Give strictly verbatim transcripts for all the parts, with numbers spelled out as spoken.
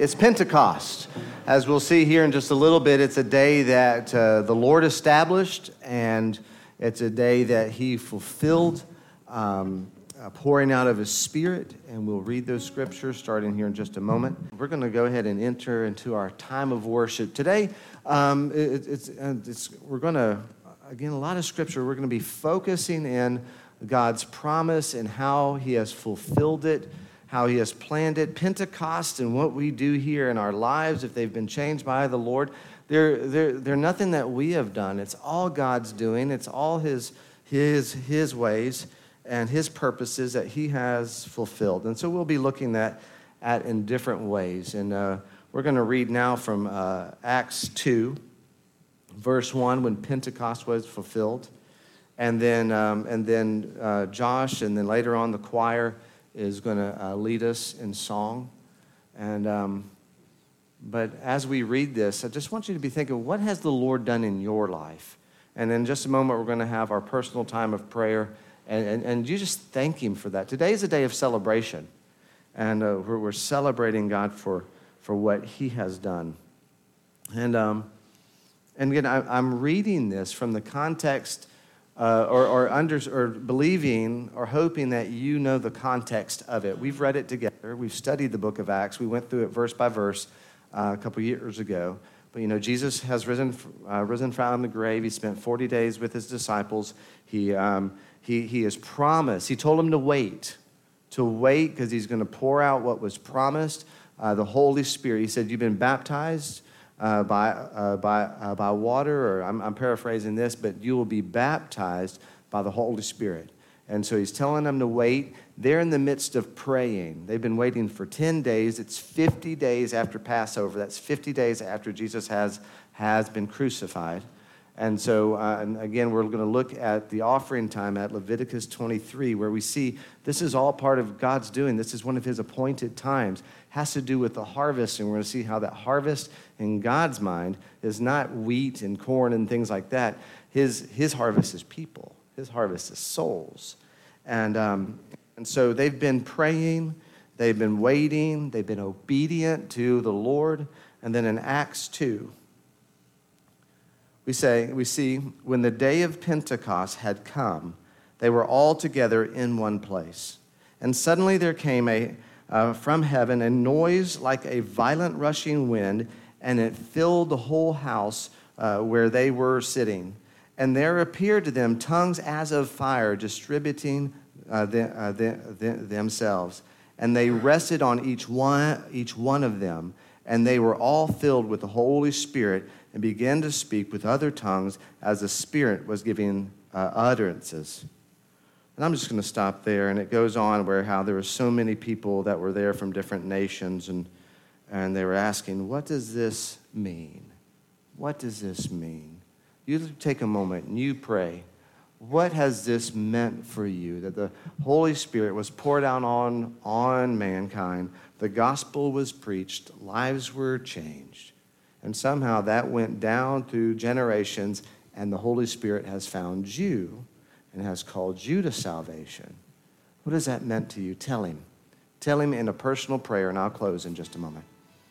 It's Pentecost. As we'll see here in just a little bit, it's a day that uh, the Lord established, and it's a day that he fulfilled, um, uh, pouring out of his Spirit. And we'll read those scriptures starting here in just a moment. We're going to go ahead and enter into our time of worship. Today, um, it, it's, it's, we're going to, again, a lot of scripture. We're going to be focusing in God's promise and how he has fulfilled it, how he has planned it. Pentecost and what we do here in our lives, if they've been changed by the Lord, they're, they're, they're nothing that we have done. It's all God's doing. It's all his, his, his ways and his purposes that he has fulfilled. And so we'll be looking at, at in different ways. And uh, we're going to read now from uh, Acts two, verse one, when Pentecost was fulfilled. And then, um, and then uh, Josh, and then later on the choir is going to uh, lead us in song. And um, but as we read this, I just want you to be thinking, what has the Lord done in your life? And in just a moment, we're going to have our personal time of prayer, and, and, and you just thank him for that. Today is a day of celebration, and uh, we're, we're celebrating God for, for what he has done. And, um, and again, I, I'm reading this from the context Uh, or, or, under, or believing or hoping that you know the context of it. We've read it together. We've studied the book of Acts. We went through it verse by verse uh, a couple years ago. But, you know, Jesus has risen uh, risen from the grave. He spent forty days with his disciples. He, um, he, he has promised. He told them to wait, to wait because he's going to pour out what was promised, uh, the Holy Spirit. He said, you've been baptized Uh, by uh, by uh, by water, or I'm, I'm paraphrasing this, but you will be baptized by the Holy Spirit. And so he's telling them to wait. They're in the midst of praying. They've been waiting for ten days. It's fifty days after Passover. That's fifty days after Jesus has has been crucified. And so, uh, and again, we're going to look at the offering time at Leviticus twenty-three, where we see this is all part of God's doing. This is one of his appointed times. Has to do with the harvest, and we're going to see how that harvest in God's mind is not wheat and corn and things like that. His, his harvest is people. His harvest is souls. And, um, and so they've been praying. They've been waiting. They've been obedient to the Lord. And then in Acts two, We say, we see, when the day of Pentecost had come, they were all together in one place. And suddenly there came a, uh, from heaven a noise like a violent rushing wind, and it filled the whole house uh, where they were sitting. And there appeared to them tongues as of fire, distributing uh, the, uh, the, the, themselves. And they rested on each one, each one of them. And they were all filled with the Holy Spirit, and began to speak with other tongues as the Spirit was giving uh, utterances. And I'm just going to stop there. And it goes on where how there were so many people that were there from different nations, and, and they were asking, what does this mean? What does this mean? You take a moment and you pray. What has this meant for you? That the Holy Spirit was poured out on, on mankind. The gospel was preached. Lives were changed. And somehow that went down through generations, and the Holy Spirit has found you and has called you to salvation. What has that meant to you? Tell him. Tell him in a personal prayer, and I'll close in just a moment.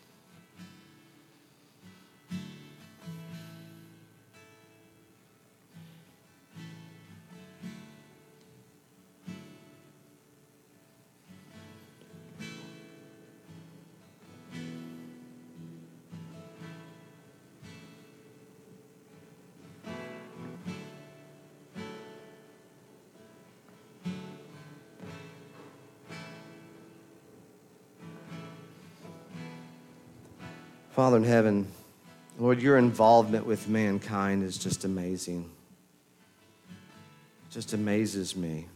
Father in heaven, Lord, your involvement with mankind is just amazing. It just amazes me.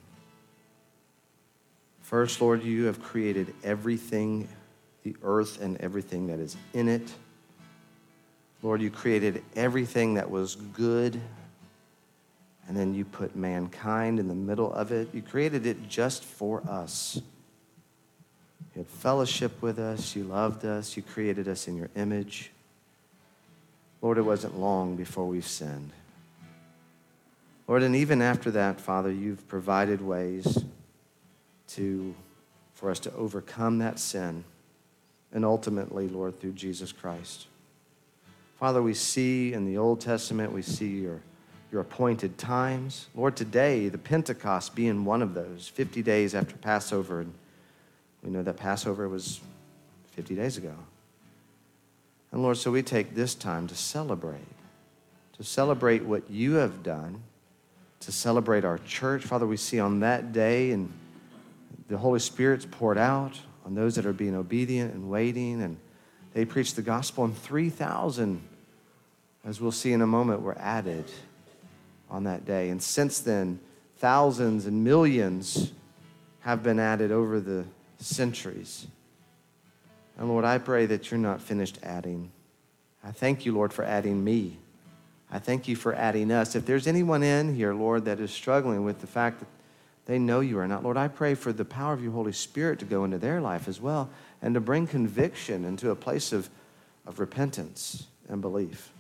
First, Lord, you have created everything, the earth and everything that is in it. Lord, you created everything that was good, and then you put mankind in the middle of it. You created it just for us. You had fellowship with us. You loved us. You created us in your image. Lord, it wasn't long before we've sinned. Lord, and even after that, Father, you've provided ways to, for us to overcome that sin. and ultimately, Lord, through Jesus Christ. Father, we see in the Old Testament, we see your, your appointed times. Lord, today, the Pentecost being one of those, fifty days after Passover. And we know that Passover was fifty days ago. And Lord, so we take this time to celebrate, to celebrate what you have done, to celebrate our church. Father, we see on that day, and the Holy Spirit's poured out on those that are being obedient and waiting, and they preach the gospel, and three thousand, as we'll see in a moment, were added on that day. And since then, thousands and millions have been added over the centuries. And Lord, I pray that you're not finished adding. I thank you, Lord, for adding me. I thank you for adding us. If there's anyone in here, Lord, that is struggling with the fact that they know you are not, Lord, I pray for the power of your Holy Spirit to go into their life as well and to bring conviction into a place of, of repentance and belief.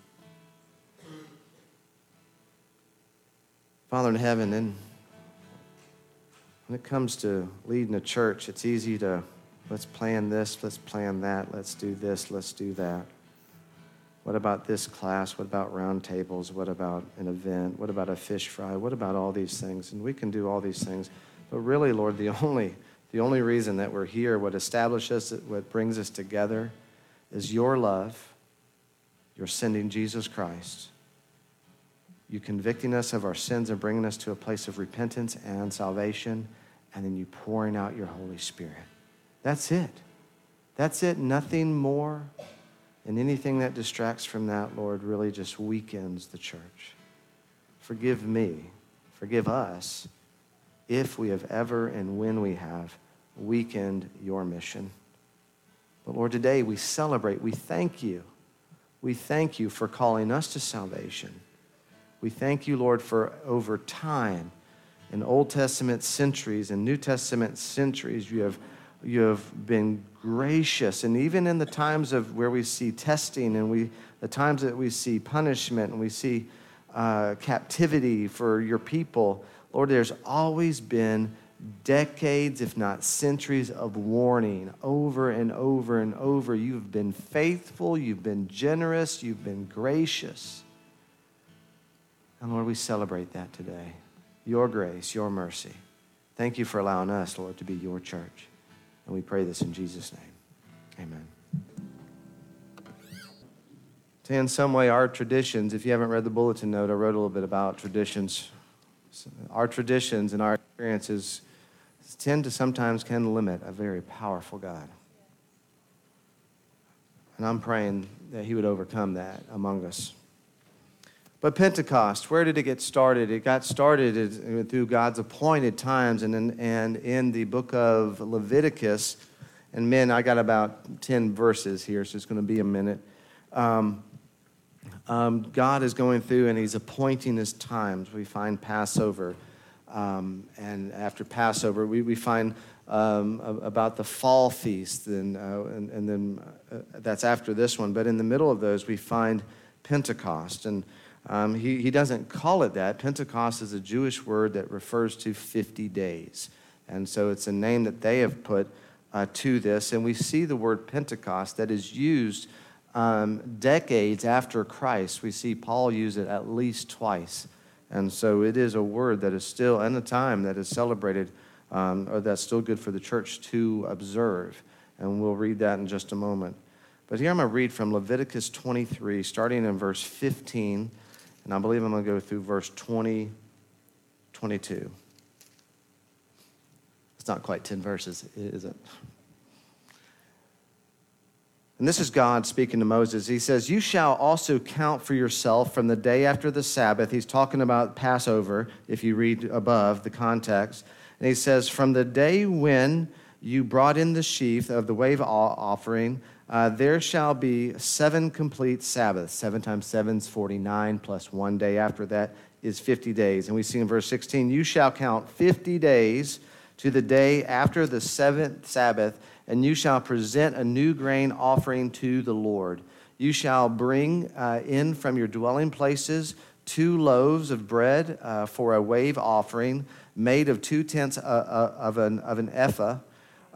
Father in heaven, and when it comes to leading a church, it's easy to, let's plan this, let's plan that, let's do this, let's do that. What about this class? What about round tables? What about an event? What about a fish fry? What about all these things? And we can do all these things. But really, Lord, the only, the only reason that we're here, what establishes us, what brings us together, is your love, your sending Jesus Christ, you convicting us of our sins and bringing us to a place of repentance and salvation, and then you pouring out your Holy Spirit. That's it. That's it. Nothing more. And anything that distracts from that, Lord, really just weakens the church. Forgive me, forgive us, if we have ever and when we have weakened your mission. But Lord, today we celebrate, we thank you. We thank you for calling us to salvation. We thank you, Lord, for over time, in Old Testament centuries and New Testament centuries, you have You have been gracious. And even in the times of where we see testing and we, the times that we see punishment and we see uh, captivity for your people, Lord, there's always been decades, if not centuries, of warning over and over and over. You've been faithful. You've been generous. You've been gracious. And Lord, we celebrate that today. Your grace, your mercy. Thank you for allowing us, Lord, to be your church. And we pray this in Jesus' name. Amen. So in some way, our traditions, if you haven't read the bulletin note, I wrote a little bit about traditions. Our traditions and our experiences tend to sometimes can limit a very powerful God. And I'm praying that he would overcome that among us. But Pentecost, where did it get started? It got started through God's appointed times and in, and in the book of Leviticus. And men, I got about ten verses here, so it's going to be a minute. Um, um, God is going through and he's appointing his times. We find Passover. Um, and after Passover, we, we find um, about the fall feast. And, uh, and, and then uh, that's after this one. But in the middle of those, we find Pentecost. And Um, he, he doesn't call it that. Pentecost is a Jewish word that refers to fifty days. And so it's a name that they have put uh, to this. And we see the word Pentecost that is used um, decades after Christ. We see Paul use it at least twice. And so it is a word that is still, and a time that is celebrated, um, or that's still good for the church to observe. And we'll read that in just a moment. But here I'm going to read from Leviticus twenty-three, starting in verse fifteen. And I believe I'm going to go through verse twenty, twenty-two. It's not quite ten verses, is it? And this is God speaking to Moses. He says, "You shall also count for yourself from the day after the Sabbath." He's talking about Passover, if you read above the context. And he says, "From the day when you brought in the sheaf of the wave offering, Uh, there shall be seven complete Sabbaths." Seven times seven is forty-nine, plus one day after that is fifty days. And we see in verse sixteen, "You shall count fifty days to the day after the seventh Sabbath, and you shall present a new grain offering to the Lord. You shall bring uh, in from your dwelling places two loaves of bread uh, for a wave offering made of two tenths uh, uh, of an, of an ephah,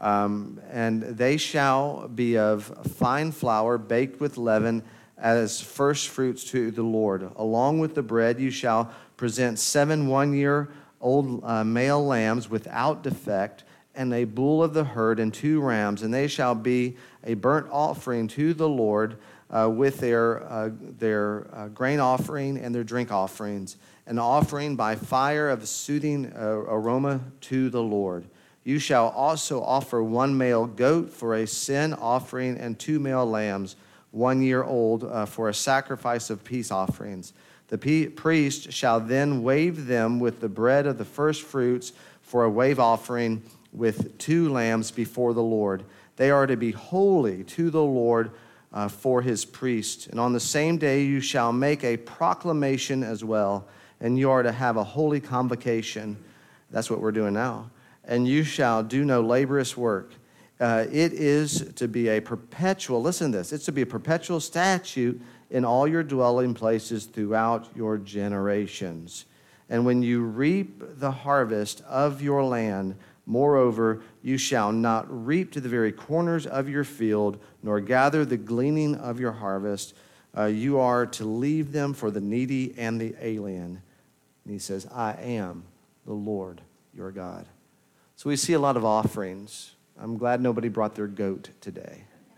Um, and they shall be of fine flour baked with leaven as first fruits to the Lord. Along with the bread you shall present seven one-year-old uh, male lambs without defect, and a bull of the herd and two rams, and they shall be a burnt offering to the Lord uh, with their, uh, their uh, grain offering and their drink offerings, an offering by fire of soothing uh, aroma to the Lord. You shall also offer one male goat for a sin offering and two male lambs, one year old, uh, for a sacrifice of peace offerings. The pe- priest shall then wave them with the bread of the first fruits for a wave offering with two lambs before the Lord. They are to be holy to the Lord uh, for his priest. And on the same day you shall make a proclamation as well, and you are to have a holy convocation. That's what we're doing now. And you shall do no laborious work. Uh, it is to be a perpetual, listen to this, it's to be a perpetual statute in all your dwelling places throughout your generations. And when you reap the harvest of your land, moreover, you shall not reap to the very corners of your field, nor gather the gleaning of your harvest. Uh, you are to leave them for the needy and the alien. And he says, I am the Lord your God. So we see a lot of offerings. I'm glad nobody brought their goat today.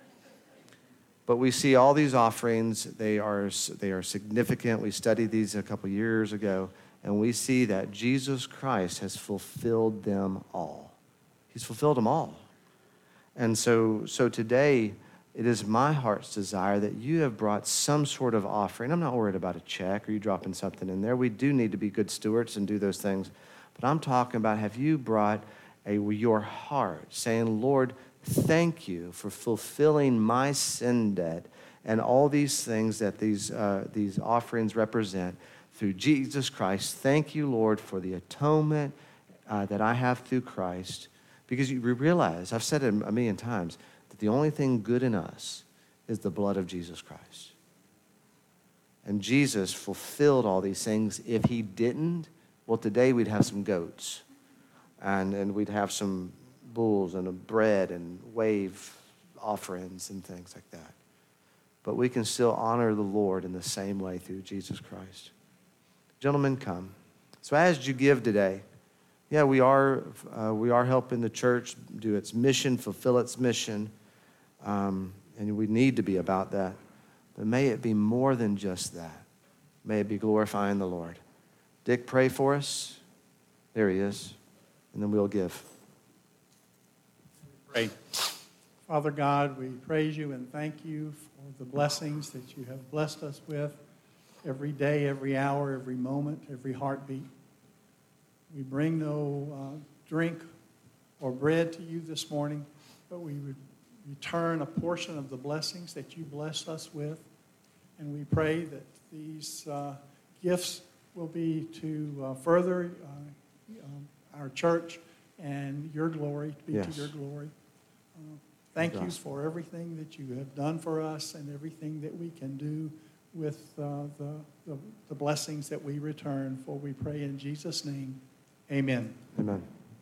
But we see all these offerings. They are, they are significant. We studied these a couple years ago. And we see that Jesus Christ has fulfilled them all. He's fulfilled them all. And so, so today, it is my heart's desire that you have brought some sort of offering. I'm not worried about a check or you dropping something in there. We do need to be good stewards and do those things. But I'm talking about, have you brought a, your heart, saying, Lord, thank you for fulfilling my sin debt and all these things that these, uh, these offerings represent. Through Jesus Christ, thank you, Lord, for the atonement uh, that I have through Christ. Because you realize, I've said it a million times, that the only thing good in us is the blood of Jesus Christ. And Jesus fulfilled all these things. If he didn't, well, today we'd have some goats. And, and we'd have some bulls and a bread and wave offerings and things like that. But we can still honor the Lord in the same way through Jesus Christ. Gentlemen, come. So as you give today, yeah, we are uh, we are helping the church do its mission, fulfill its mission, um, and we need to be about that. But may it be more than just that. May it be glorifying the Lord. Dick, pray for us. There he is. And then we'll give. Pray. Father God, we praise you and thank you for the blessings that you have blessed us with. Every day, every hour, every moment, every heartbeat. We bring no uh, drink or bread to you this morning, but we would return a portion of the blessings that you bless us with. And we pray that these uh, gifts will be to uh, further uh, um, our church and your glory, to be yes. to your glory. Uh, thank you for everything that you have done for us and everything that we can do with uh, the, the, the blessings that we return. For we pray in Jesus' name, amen. Amen.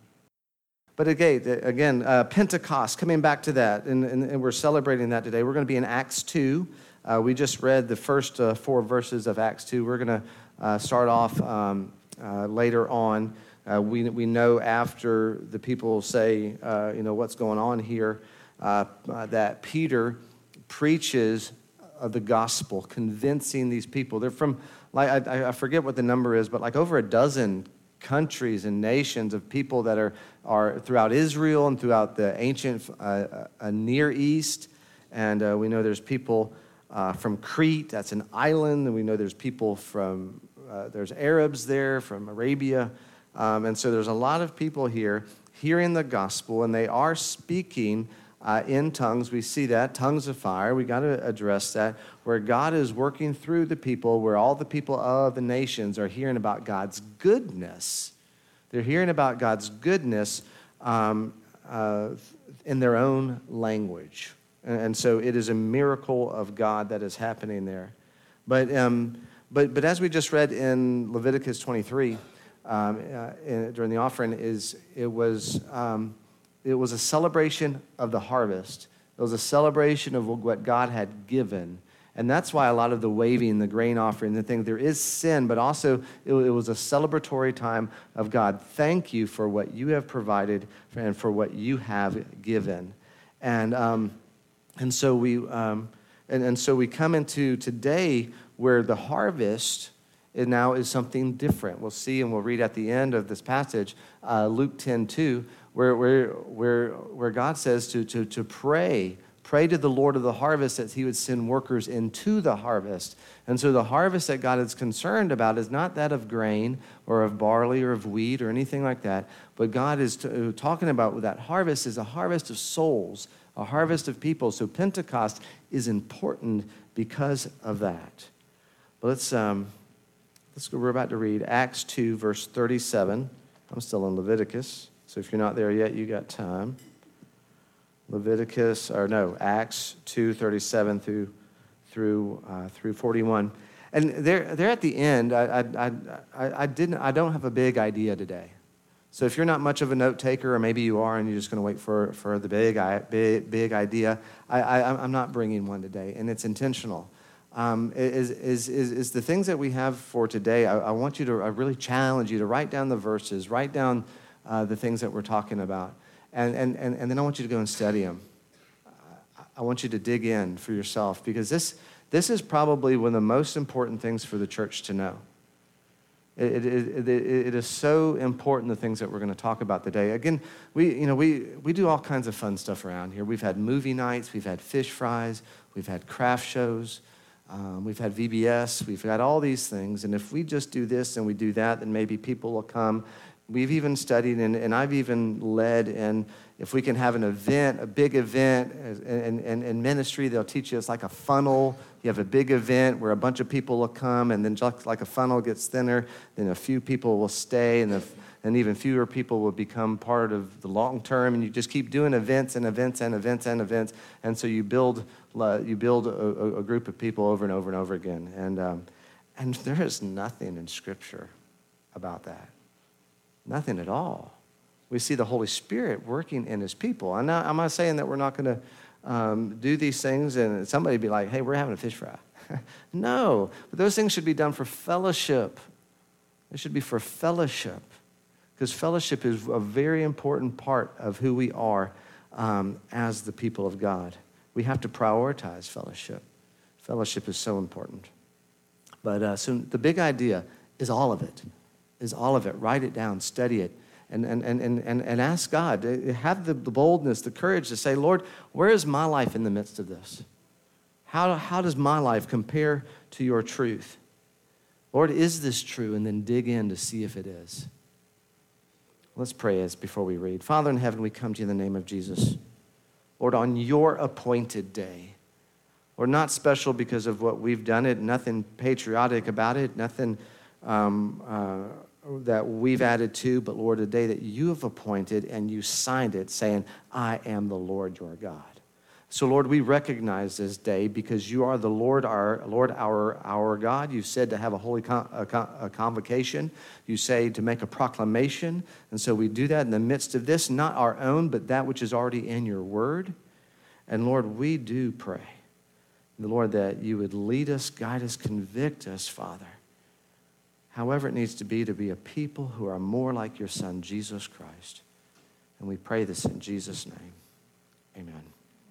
But again, again uh, Pentecost, coming back to that, and, and, and we're celebrating that today. We're going to be in Acts two. Uh, we just read the first uh, four verses of Acts two. We're going to uh, start off um, uh, later on. Uh, we, we know after the people say, uh, you know, what's going on here, uh, uh, that Peter preaches of the gospel, convincing these people. They're from, like I, I forget what the number is, but like over a dozen countries and nations of people that are, are throughout Israel and throughout the ancient uh, uh, Near East. And uh, we know there's people uh, from Crete, that's an island, and we know there's people from, uh, there's Arabs there from Arabia. Um, and so there's a lot of people here hearing the gospel, and they are speaking Uh, in tongues. We see that, tongues of fire. We got to address that, where God is working through the people, where all the people of the nations are hearing about God's goodness. They're hearing about God's goodness um, uh, in their own language. And, and so it is a miracle of God that is happening there. But, um, but, but as we just read in Leviticus twenty-three, um, uh, in, during the offering, is it was... Um, it was a celebration of the harvest. It was a celebration of what God had given. And that's why a lot of the waving, the grain offering, the thing, there is sin, but also it, it was a celebratory time of God. Thank you for what you have provided and for what you have given. And um, and so we um, and, and so we come into today where the harvest it now is something different. We'll see, and we'll read at the end of this passage, uh, Luke ten two, where where where where God says to to to pray. Pray to the Lord of the harvest that he would send workers into the harvest. And so the harvest that God is concerned about is not that of grain or of barley or of wheat or anything like that, but God is t- talking about that harvest is a harvest of souls, a harvest of people. So Pentecost is important because of that. But let's um, let's go. We're about to read Acts two, verse thirty-seven. I'm still in Leviticus, so if you're not there yet, you got time. Leviticus, or no, Acts two thirty-seven through through uh, through forty-one, and there there at the end. I I I I didn't. I don't have a big idea today, so if you're not much of a note taker, or maybe you are, and you're just going to wait for for the big big big idea, I, I I'm not bringing one today, and it's intentional. Um, is is is is the things that we have for today? I, I want you to. I really challenge you to write down the verses, write down uh, the things that we're talking about. And, and, and, and then I want you to go and study them. I want you to dig in for yourself because this, this is probably one of the most important things for the church to know. It, it, it, it is so important, the things that we're going to talk about today. Again, we, you know, we, we do all kinds of fun stuff around here. We've had movie nights, we've had fish fries, we've had craft shows, um, we've had V B S, we've got all these things. And if we just do this and we do that, then maybe people will come. We've even studied, and, and I've even led, and if we can have an event, a big event, in, in, in ministry, they'll teach you it's like a funnel. You have a big event where a bunch of people will come, and then just like a funnel gets thinner, then a few people will stay, and, the, and even fewer people will become part of the long term, and you just keep doing events and events and events and events, and so you build you build a, a group of people over and over and over again, and um, and there is nothing in Scripture about that. Nothing at all. We see the Holy Spirit working in his people. I'm not, I'm not saying that we're not going to um, do these things and somebody be like, hey, we're having a fish fry. No, but those things should be done for fellowship. It should be for fellowship because fellowship is a very important part of who we are um, as the people of God. We have to prioritize fellowship. Fellowship is so important. But uh, so the big idea is all of it. Is all of it. Write it down, study it, and, and, and, and, and ask God. Have the, the boldness, the courage to say, Lord, where is my life in the midst of this? How, how does my life compare to your truth? Lord, is this true? And then dig in to see if it is. Let's pray as before we read. Father in heaven, we come to you in the name of Jesus. Lord, on your appointed day, Lord, not special because of what we've done it, nothing patriotic about it, nothing um, uh, that we've added to, but Lord, a day that you have appointed and you signed it saying, I am the Lord your God. So Lord, we recognize this day because you are the Lord, our Lord, our, our God. You said to have a holy con- a con- a convocation. You say to make a proclamation. And so we do that in the midst of this, not our own, but that which is already in your word. And Lord, we do pray, the Lord, that you would lead us, guide us, convict us, Father, however it needs to be to be a people who are more like your Son, Jesus Christ. And we pray this in Jesus' name. Amen.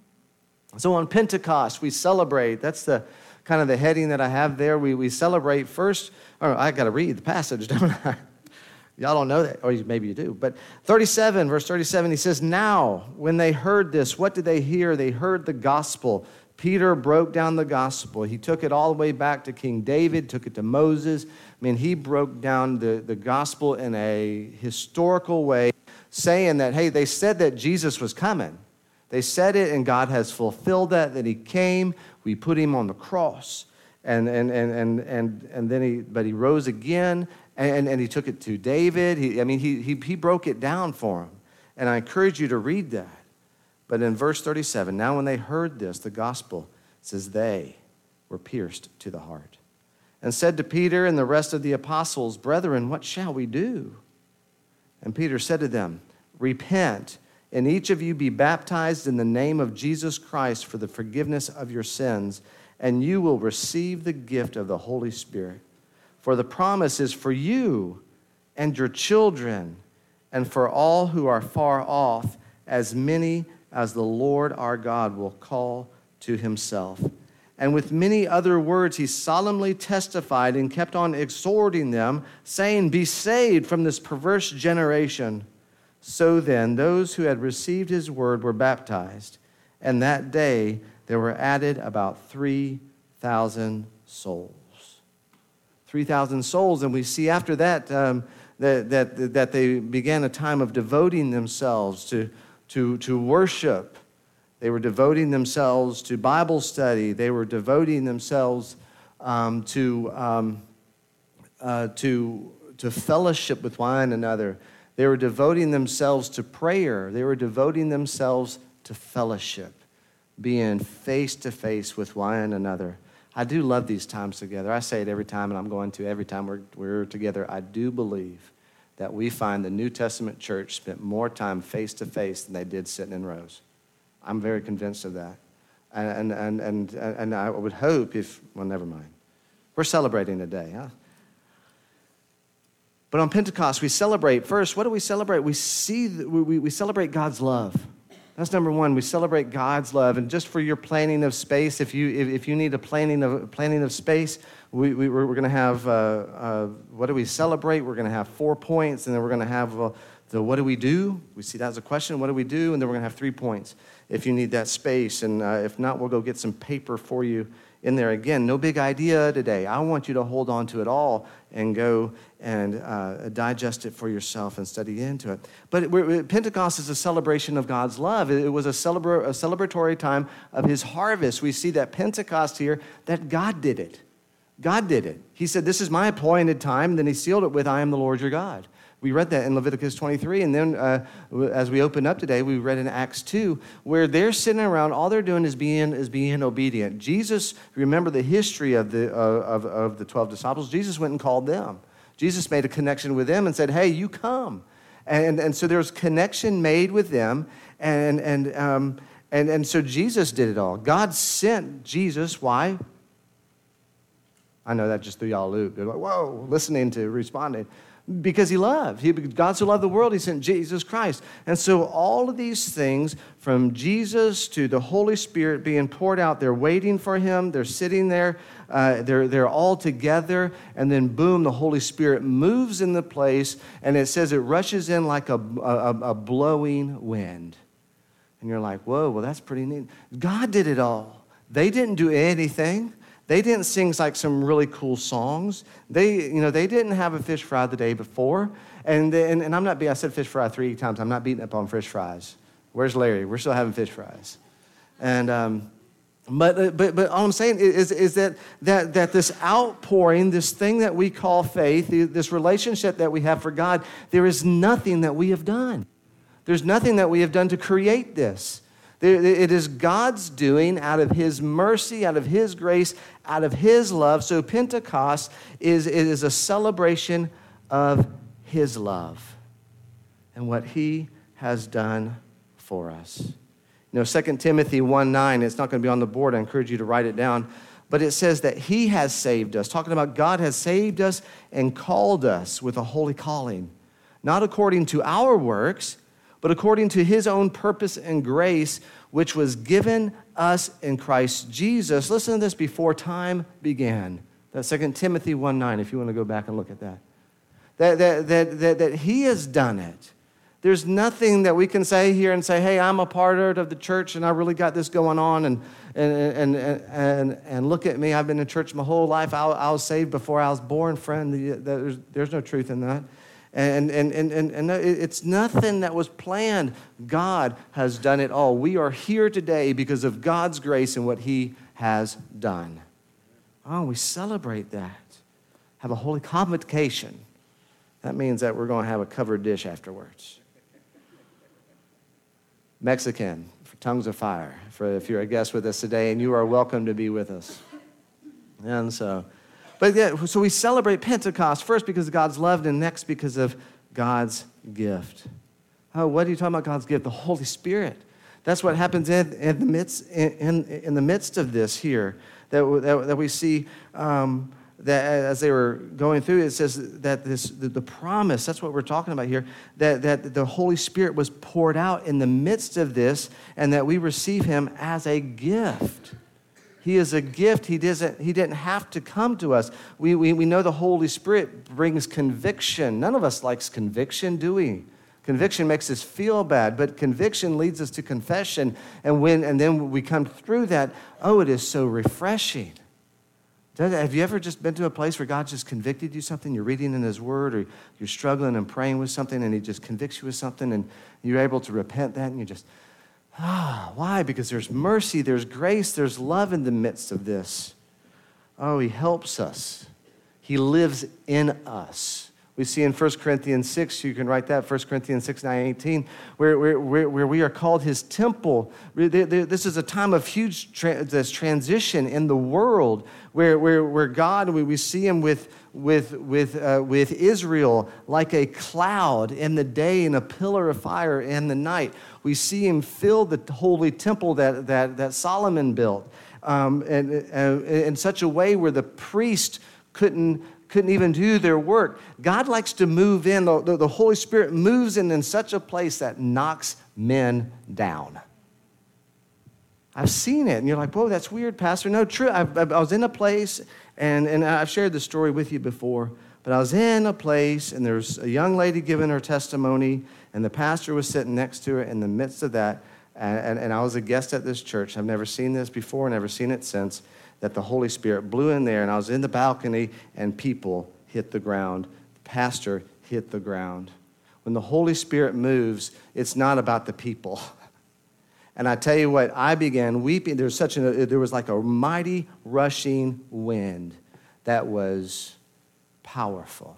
So on Pentecost, we celebrate. That's the kind of the heading that I have there. We, we celebrate first. Oh, I got to read the passage, don't I? Y'all don't know that, or maybe you do. But thirty-seven, verse thirty-seven, he says, now, when they heard this, what did they hear? They heard the gospel. Peter broke down the gospel. He took it all the way back to King David, took it to Moses. I mean, he broke down the, the gospel in a historical way, saying that, hey, they said that Jesus was coming. They said it, and God has fulfilled that, that he came. We put him on the cross. And and and and and, and then he, but he rose again, and, and he took it to David. He, I mean, he, he, he broke it down for him. And I encourage you to read that. But in verse thirty-seven, now when they heard this, the gospel, it says they were pierced to the heart and said to Peter and the rest of the apostles, brethren, what shall we do? And Peter said to them, repent and each of you be baptized in the name of Jesus Christ for the forgiveness of your sins, and you will receive the gift of the Holy Spirit. For the promise is for you and your children, and for all who are far off, as many as the Lord our God will call to himself." And with many other words, he solemnly testified and kept on exhorting them, saying, "Be saved from this perverse generation." So then, those who had received his word were baptized, and that day there were added about three thousand souls. three thousand souls, and we see after that um, that, that, that they began a time of devoting themselves to, to, to worship. They were devoting themselves to Bible study. They were devoting themselves um, to, um, uh, to, to fellowship with one another. They were devoting themselves to prayer. They were devoting themselves to fellowship, being face-to-face with one another. I do love these times together. I say it every time, and I'm going to every time we're, we're together. I do believe that we find the New Testament church spent more time face-to-face than they did sitting in rows. I'm very convinced of that. And, and, and, and I would hope if, well, never mind. We're celebrating today, huh? But on Pentecost, we celebrate, first, what do we celebrate? We see, we, we celebrate God's love. That's number one. We celebrate God's love. And just for your planning of space, if you if, if you need a planning of planning of space, we, we we're, we're going to have uh, uh, what do we celebrate? We're going to have four points, and then we're going to have uh, the what do we do? We see that as a question. What do we do? And then we're going to have three points if you need that space. And uh, if not, we'll go get some paper for you in there. Again, no big idea today. I want you to hold on to it all and go and uh, digest it for yourself and study into it. But we're, Pentecost is a celebration of God's love. It was a, celebra- a celebratory time of his harvest. We see that Pentecost here, that God did it. God did it. He said, "This is my appointed time." Then he sealed it with, "I am the Lord your God." We read that in Leviticus twenty-three, and then uh, as we open up today, we read in Acts two, where they're sitting around, all they're doing is being is being obedient. Jesus, remember the history of the uh, of, of the twelve disciples, Jesus went and called them. Jesus made a connection with them and said, "Hey, you come." And, and so there's connection made with them, and, and, um, and, and so Jesus did it all. God sent Jesus, why? I know that just threw y'all a loop. They're like, whoa, listening to, responding. Because he loved. He, God so loved the world, he sent Jesus Christ. And so all of these things, from Jesus to the Holy Spirit being poured out, they're waiting for him, they're sitting there, uh, they're, they're all together, and then boom, the Holy Spirit moves in the place, and it says it rushes in like a, a, a blowing wind. And you're like, whoa, well, that's pretty neat. God did it all. They didn't do anything. They didn't sing like some really cool songs. They, you know, they didn't have a fish fry the day before. And, and, and I'm not, I said fish fry three times. I'm not beating up on fish fries. Where's Larry? We're still having fish fries. And, um, but, but, but all I'm saying is, is that, that, that this outpouring, this thing that we call faith, this relationship that we have for God, there is nothing that we have done. There's nothing that we have done to create this. It is God's doing out of his mercy, out of his grace, out of his love. So Pentecost is, is a celebration of his love and what he has done for us. You know, Second Timothy one nine, it's not going to be on the board. I encourage you to write it down. But it says that he has saved us, talking about God has saved us and called us with a holy calling, not according to our works, but according to his own purpose and grace, which was given us in Christ Jesus. Listen to this, before time began. That's Second Timothy one nine, if you want to go back and look at that. That, that, that, that, that he has done it. There's nothing that we can say here and say, hey, I'm a part of the church and I really got this going on, and and and and, and look at me, I've been in church my whole life. I, I was saved before I was born, friend. There's, there's no truth in that. And, and, and, and, and it's nothing that was planned. God has done it all. We are here today because of God's grace and what he has done. Oh, we celebrate that. Have a holy convocation. That means that we're going to have a covered dish afterwards. Mexican, for tongues of fire, for if you're a guest with us today, and you are welcome to be with us. And so... But yeah, so we celebrate Pentecost first because of God's love, and next because of God's gift. Oh, what are you talking about, God's gift? The Holy Spirit. That's what happens in, in, the, midst, in, in, in the midst of this here, that, that, that we see um, that as they were going through, it says that this the, the promise, that's what we're talking about here, that, that the Holy Spirit was poured out in the midst of this, and that we receive him as a gift. He is a gift. He doesn't, he didn't have to come to us. We, we, we know the Holy Spirit brings conviction. None of us likes conviction, do we? Conviction makes us feel bad, but conviction leads us to confession. And when and then we come through that, oh, it is so refreshing. Have you ever just been to a place where God just convicted you something? You're reading in his word, or you're struggling and praying with something, and he just convicts you with something, and you're able to repent that, and you just, ah, why? Because there's mercy, there's grace, there's love in the midst of this. Oh, he helps us. He lives in us. We see in First Corinthians six, you can write that, First Corinthians six, nine, eighteen, where, where, where we are called his temple. This is a time of huge tra- this transition in the world where, where, where God, we, we see him with, with, with, uh, with Israel like a cloud in the day and a pillar of fire in the night. We see him fill the holy temple that, that, that Solomon built um, and, uh, in such a way where the priest couldn't couldn't even do their work. God likes to move in. The, the, the Holy Spirit moves in in such a place that knocks men down. I've seen it, and you're like, whoa, that's weird, Pastor. No, true. I, I, I was in a place, and, and I've shared this story with you before, but I was in a place, and there's a young lady giving her testimony, and the pastor was sitting next to her in the midst of that, and, and, and I was a guest at this church. I've never seen this before, never seen it since, that the Holy Spirit blew in there, and I was in the balcony, and people hit the ground. The pastor hit the ground. When the Holy Spirit moves, it's not about the people. And I tell you what, I began weeping. There was such a, there was like a mighty rushing wind that was powerful.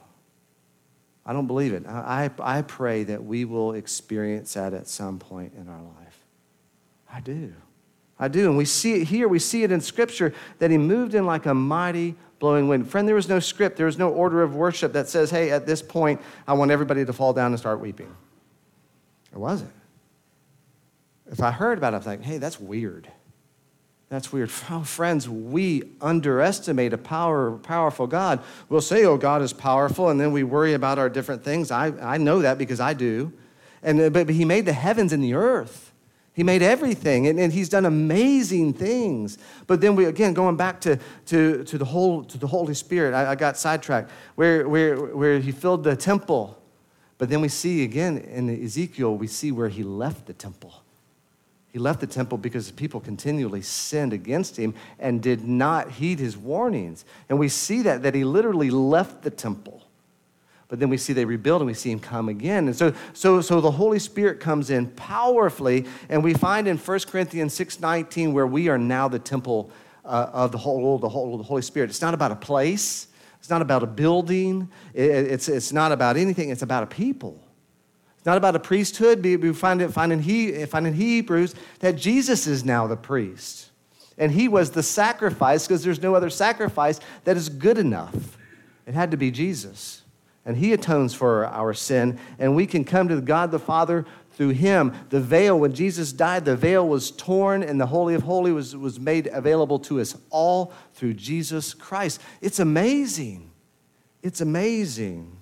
I don't believe it. I, I pray that we will experience that at some point in our life. I do. I do, and we see it here. We see it in Scripture that he moved in like a mighty blowing wind. Friend, there was no script. There was no order of worship that says, hey, at this point, I want everybody to fall down and start weeping. It wasn't. If I heard about it, I was like, hey, that's weird. That's weird. Oh, friends, we underestimate a power, powerful God. We'll say, oh, God is powerful, and then we worry about our different things. I, I know that because I do. And but, but he made the heavens and the earth. He made everything, and, and he's done amazing things. But then we, again, going back to, to, to, the, whole, to the Holy Spirit, I, I got sidetracked, where, where, where he filled the temple. But then we see, again, in Ezekiel, we see where he left the temple. He left the temple because the people continually sinned against him and did not heed his warnings. And we see that, that he literally left the temple. But then we see they rebuild, and we see him come again. And so, so, so the Holy Spirit comes in powerfully, and we find in First Corinthians six nineteen where we are now the temple uh, of the whole, the whole, the Holy Spirit. It's not about a place. It's not about a building. It, it's, it's not about anything. It's about a people. It's not about a priesthood. We find it find in, he, find in Hebrews that Jesus is now the priest. And he was the sacrifice because there's no other sacrifice that is good enough. It had to be Jesus. And he atones for our sin, and we can come to God the Father through him. The veil, when Jesus died, the veil was torn, and the Holy of Holies was, was made available to us all through Jesus Christ. It's amazing. It's amazing.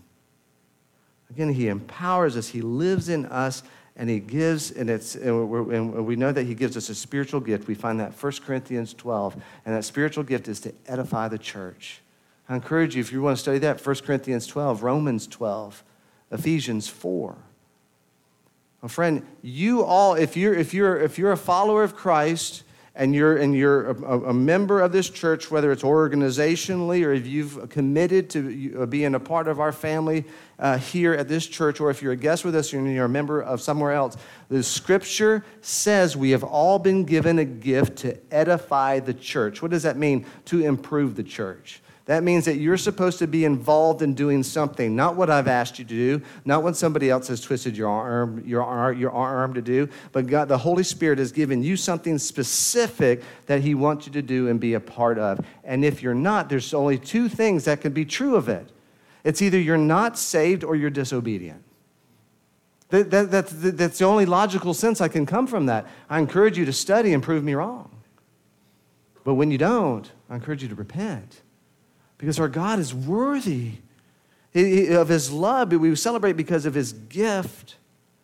Again, he empowers us. He lives in us, and he gives, and, it's, and, we're, and we know that he gives us a spiritual gift. We find that First Corinthians twelve, and that spiritual gift is to edify the church. I encourage you, if you want to study that, First Corinthians twelve, Romans twelve, Ephesians four. Well, friend, you all, if you're, if you're, if you're a follower of Christ and you're, and you're a, a member of this church, whether it's organizationally or if you've committed to being a part of our family uh, here at this church, or if you're a guest with us and you're a member of somewhere else, the Scripture says we have all been given a gift to edify the church. What does that mean? To improve the church. That means that you're supposed to be involved in doing something, not what I've asked you to do, not what somebody else has twisted your arm, your arm, your arm to do, but God, the Holy Spirit has given you something specific that he wants you to do and be a part of. And if you're not, there's only two things that can be true of it. It's either you're not saved or you're disobedient. That, that, that's, that's the only logical sense I can come from that. I encourage you to study and prove me wrong. But when you don't, I encourage you to repent. Because our God is worthy of his love. We celebrate because of his gift.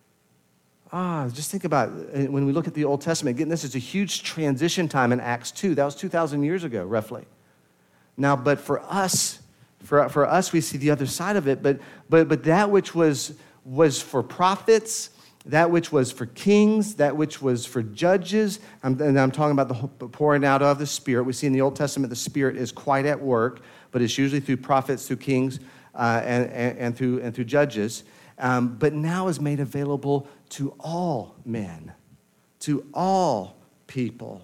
Ah, just think about it. When we look at the Old Testament, again, this is a huge transition time in Acts two. That was two thousand years ago, roughly. Now, but for us, for, for us, we see the other side of it. But, but, but that which was, was for prophets, that which was for kings, that which was for judges, I'm, and I'm talking about the pouring out of the Spirit. We see in the Old Testament the Spirit is quite at work, but it's usually through prophets, through kings, uh, and, and, and, through, and through judges. Um, but now is made available to all men, to all people.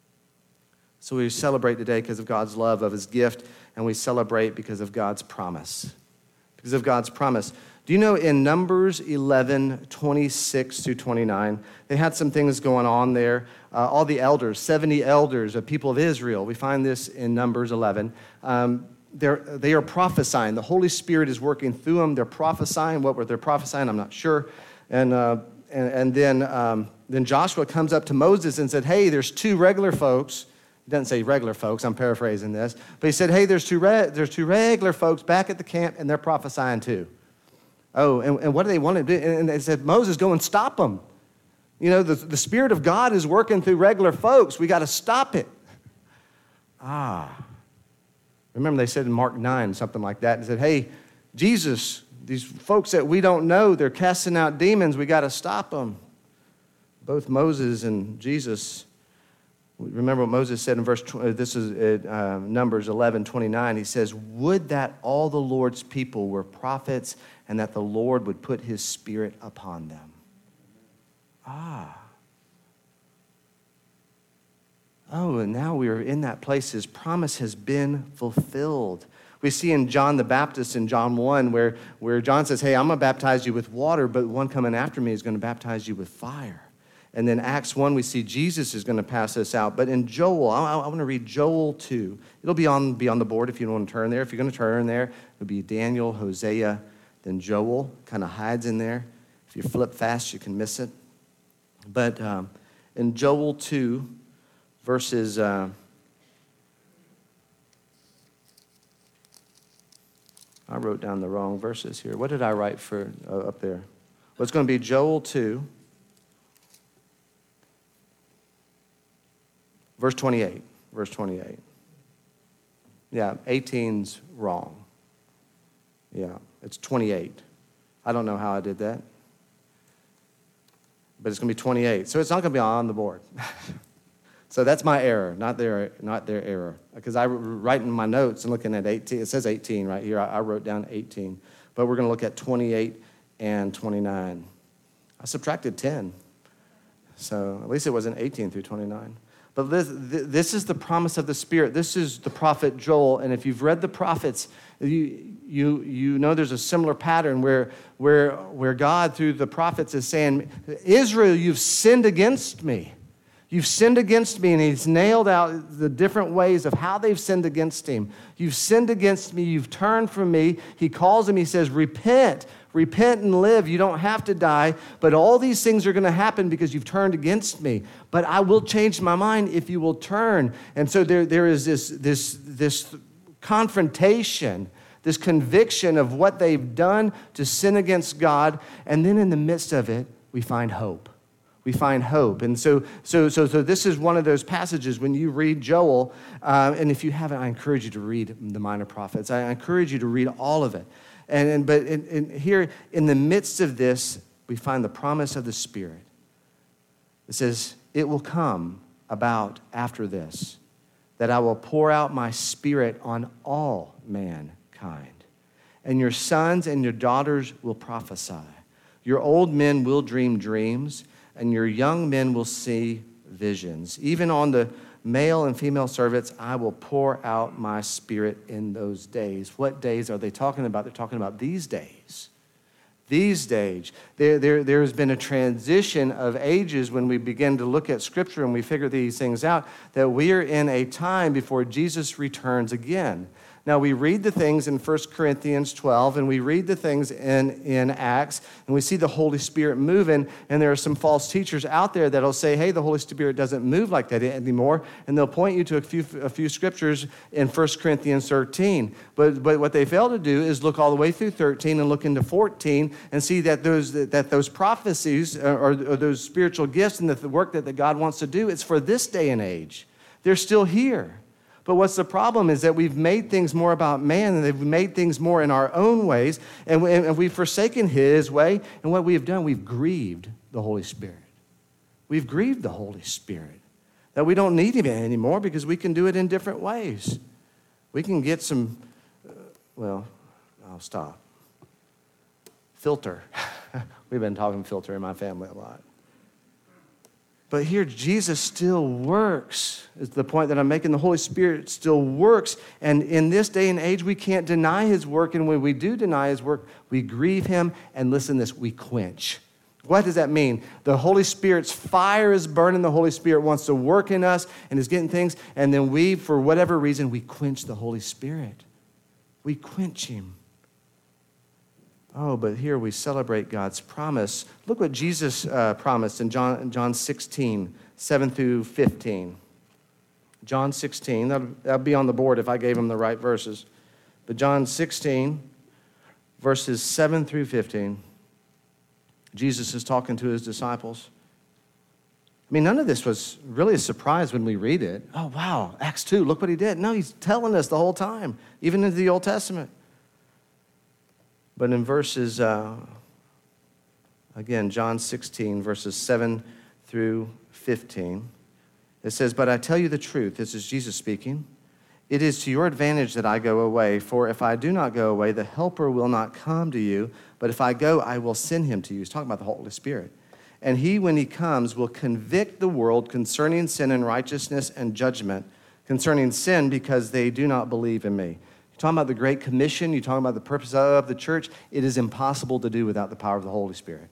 So we celebrate today because of God's love, of his gift, and we celebrate because of God's promise. Because of God's promise. Do you know in Numbers eleven, twenty-six through twenty-nine, they had some things going on there. Uh, all the elders, seventy elders of people of Israel, we find this in Numbers eleven. Um, they're, they are prophesying. The Holy Spirit is working through them. They're prophesying. What were they prophesying? I'm not sure. And uh, and, and then, um, then Joshua comes up to Moses and said, hey, there's two regular folks. He doesn't say regular folks. I'm paraphrasing this. But he said, hey, there's two, re- there's two regular folks back at the camp, and they're prophesying too. Oh, and, and what do they want to do? And they said, Moses, go and stop them. You know, the, the Spirit of God is working through regular folks. We got to stop it. Ah. Remember they said in Mark nine, something like that, and said, hey, Jesus, these folks that we don't know, they're casting out demons. We got to stop them. Both Moses and Jesus. Remember what Moses said in verse, this is uh, Numbers eleven, twenty-nine. He says, would that all the Lord's people were prophets and that the Lord would put his Spirit upon them. Ah. Oh, and now we are in that place. His promise has been fulfilled. We see in John the Baptist in John one where, where John says, hey, I'm going to baptize you with water, but one coming after me is going to baptize you with fire. And then Acts one, we see Jesus is going to pass us out. But in Joel, I, I want to read Joel two. It'll be on, be on the board if you don't want to turn there. If you're going to turn there, it'll be Daniel, Hosea, then Joel. Kind of hides in there. If you flip fast, you can miss it. But um, in Joel two, verses... Uh, I wrote down the wrong verses here. What did I write for uh, up there? Well, it's going to be Joel two. Verse twenty-eight, verse twenty-eight. Yeah, eighteen's wrong. Yeah, it's twenty-eight. I don't know how I did that. But it's going to be twenty-eight. So it's not going to be on the board. So that's my error, not their, not their error. Because I write in my notes and looking at eighteen, it says eighteen right here. I, I wrote down eighteen. But we're going to look at twenty-eight and twenty-nine. I subtracted ten. So at least it wasn't eighteen through twenty-nine. But this, this is the promise of the Spirit. This is the prophet Joel. And if you've read the prophets, you, you, you know there's a similar pattern where, where, where God, through the prophets, is saying, Israel, you've sinned against me. You've sinned against me. And he's nailed out the different ways of how they've sinned against him. You've sinned against me. You've turned from me. He calls them. He says, repent. Repent and live. You don't have to die. But all these things are going to happen because you've turned against me. But I will change my mind if you will turn. And so there, there is this, this, this confrontation, this conviction of what they've done to sin against God. And then in the midst of it, we find hope. We find hope. And so so, so, so this is one of those passages when you read Joel, uh, and if you haven't, I encourage you to read the Minor Prophets. I encourage you to read all of it. And, and But in, in, here, in the midst of this, we find the promise of the Spirit. It says, it will come about after this, that I will pour out my Spirit on all mankind. And your sons and your daughters will prophesy. Your old men will dream dreams, and your young men will see visions. Even on the male and female servants, I will pour out my Spirit in those days. What days are they talking about? They're talking about these days. These days. There, there, there's been a transition of ages when we begin to look at Scripture and we figure these things out, that we are in a time before Jesus returns again. Now, we read the things in First Corinthians twelve, and we read the things in, in Acts, and we see the Holy Spirit moving, and there are some false teachers out there that'll say, hey, the Holy Spirit doesn't move like that anymore, and they'll point you to a few, a few scriptures in First Corinthians thirteen. But, but what they fail to do is look all the way through thirteen and look into fourteen and see that those, that those prophecies or, or those spiritual gifts and the work that, that God wants to do, it's for this day and age. They're still here. But what's the problem is that we've made things more about man, and they've made things more in our own ways, and, we, and we've forsaken his way. And what we have done, we've grieved the Holy Spirit. We've grieved the Holy Spirit. That we don't need him anymore because we can do it in different ways. We can get some, uh, well, I'll stop. Filter. We've been talking filter in my family a lot. But here, Jesus still works, is the point that I'm making. The Holy Spirit still works. And in this day and age, we can't deny his work. And when we do deny his work, we grieve him. And listen to this, we quench. What does that mean? The Holy Spirit's fire is burning. The Holy Spirit wants to work in us and is getting things. And then we, for whatever reason, we quench the Holy Spirit. We quench him. Oh, but here we celebrate God's promise. Look what Jesus uh, promised in John, John sixteen, seven through fifteen. John sixteen, that'll, that'll be on the board if I gave him the right verses. But John sixteen, verses seven through fifteen. Jesus is talking to his disciples. I mean, none of this was really a surprise when we read it. Oh, wow, Acts two, look what he did. No, he's telling us the whole time, even in the Old Testament. But in verses, uh, again, John sixteen, verses seven through fifteen, it says, "But I tell you the truth," this is Jesus speaking, "it is to your advantage that I go away, for if I do not go away, the Helper will not come to you, but if I go, I will send him to you." He's talking about the Holy Spirit. "And he, when he comes, will convict the world concerning sin and righteousness and judgment, concerning sin because they do not believe in me." You're talking about the Great Commission, you're talking about the purpose of the church. It is impossible to do without the power of the Holy Spirit.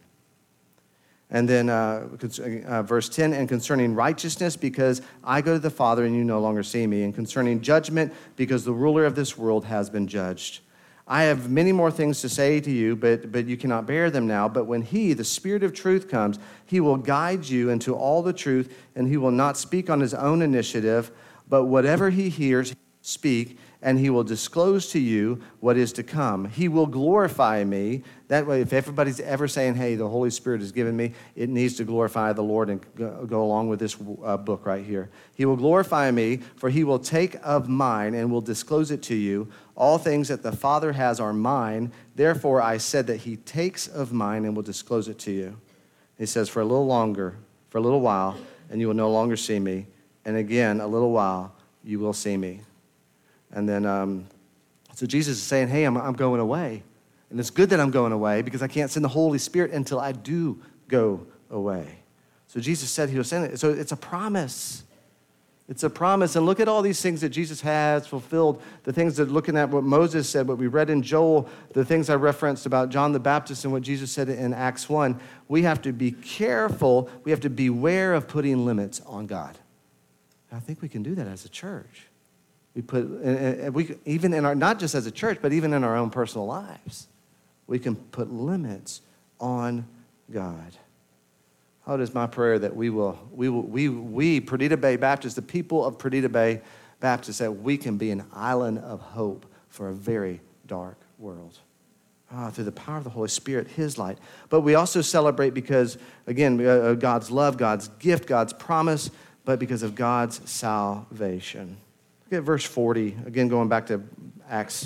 And then uh, uh, verse ten, "And concerning righteousness, because I go to the Father and you no longer see me. And concerning judgment, because the ruler of this world has been judged. I have many more things to say to you, but, but you cannot bear them now. But when he, the Spirit of truth, comes, he will guide you into all the truth, and he will not speak on his own initiative, but whatever he hears, he will speak, and he will disclose to you what is to come. He will glorify me." That way, if everybody's ever saying, hey, the Holy Spirit has given me, it needs to glorify the Lord and go, go along with this uh, book right here. "He will glorify me, for he will take of mine and will disclose it to you. All things that the Father has are mine. Therefore, I said that he takes of mine and will disclose it to you." He says, "For a little longer, for a little while, and you will no longer see me. And again, a little while, you will see me." And then, um, so Jesus is saying, hey, I'm, I'm going away. And it's good that I'm going away because I can't send the Holy Spirit until I do go away. So Jesus said he will send it. So it's a promise. It's a promise. And look at all these things that Jesus has fulfilled. The things that, looking at what Moses said, what we read in Joel, the things I referenced about John the Baptist and what Jesus said in Acts one. We have to be careful. We have to beware of putting limits on God. And I think we can do that as a church. We put, and we even in our, not just as a church, but even in our own personal lives, we can put limits on God. Oh, it is my prayer that we will, we will, we, we, Perdita Bay Baptist, the people of Perdita Bay Baptist, that we can be an island of hope for a very dark world. Ah, through the power of the Holy Spirit, his light. But we also celebrate because, again, uh, God's love, God's gift, God's promise, but because of God's salvation. Look at verse forty, again going back to Acts,